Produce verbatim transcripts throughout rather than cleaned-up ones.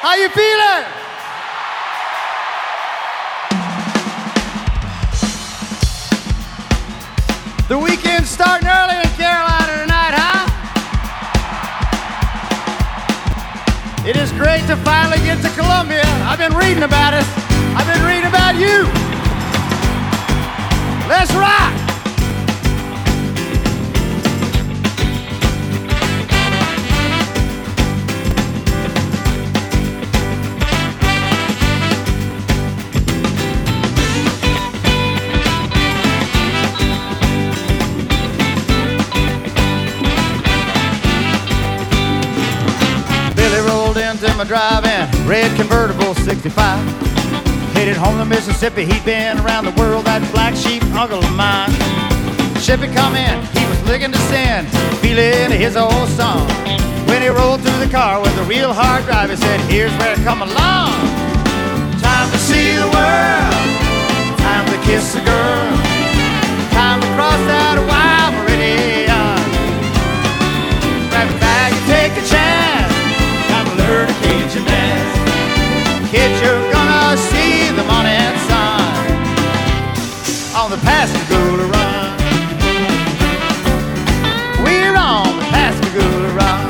How you feeling? The weekend's starting early in Carolina tonight, huh? It is great to finally get to Columbia. I've been reading about it. I've been reading about you. Let's rock! Into my drive-in, red convertible sixty-five. Headed home to Mississippi, he'd been around the world, that black sheep uncle of mine. Chevy come in, he was looking to sin, feeling his old song. When he rolled through the car with a real hard drive, he said, here's where I come along. Time to see the world, time to kiss a girl, time to cross that wild meridian. Grab a bag and take a chance, learn a Cajun dance. Kid, you're gonna see the morning sun on the Pascagoula run. We're on the Pascagoula run.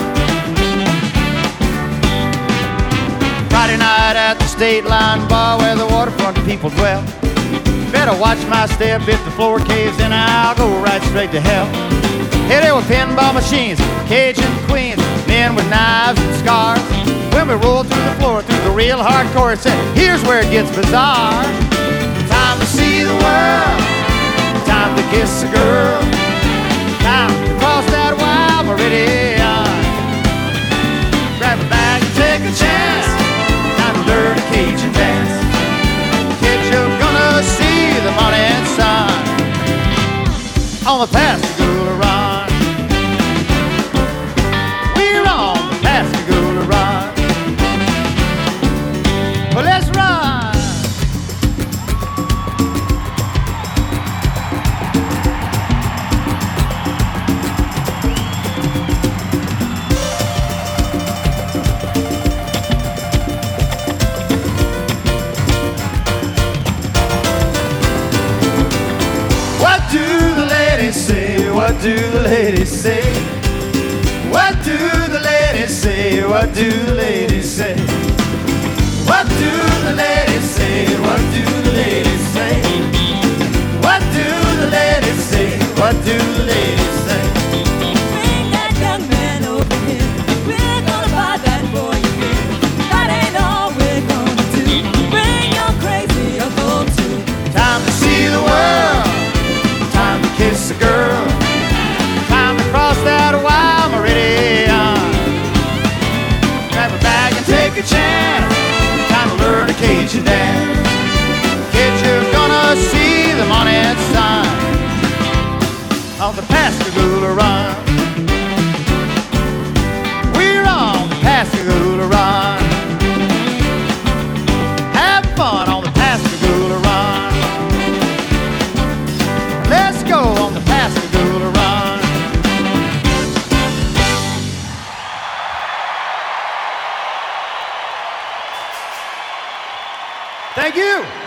Friday night at the State Line Bar where the waterfront people dwell. Better watch my step, if the floor caves in I'll go right straight to hell. Here there were pinball machines, Cajun queens, men with knives and scars. When we rolled through the floor, through the real hardcore, it said, here's where it gets bizarre. Time to see the world, time to kiss a girl, time to cross that wild meridian. Grab a bag and take a chance, time to learn a Cajun dance. Kid, you're gonna see the morning sun on the Pascagoula run. We're on the Pascagoula run. Well, let's run. What do the ladies say? What do the ladies say? What do the ladies say? What do the ladies say? What do the ladies say? What do the ladies say? What do the ladies say? What do the ladies say? Bring that young man over here. We're gonna buy that boy a beer. That ain't all we're gonna do. Bring your crazy uncle too. Time to see the world, time to kiss a girl, time to cross that wild meridian. Grab a bag and take a chance, learn a Cajun dance. Kid, you're gonna see the morning sun on the Pascagoula run. We're on the Pascagoula run. Have fun on the Pascagoula run. Let's go on the Pascagoula run. Thank you.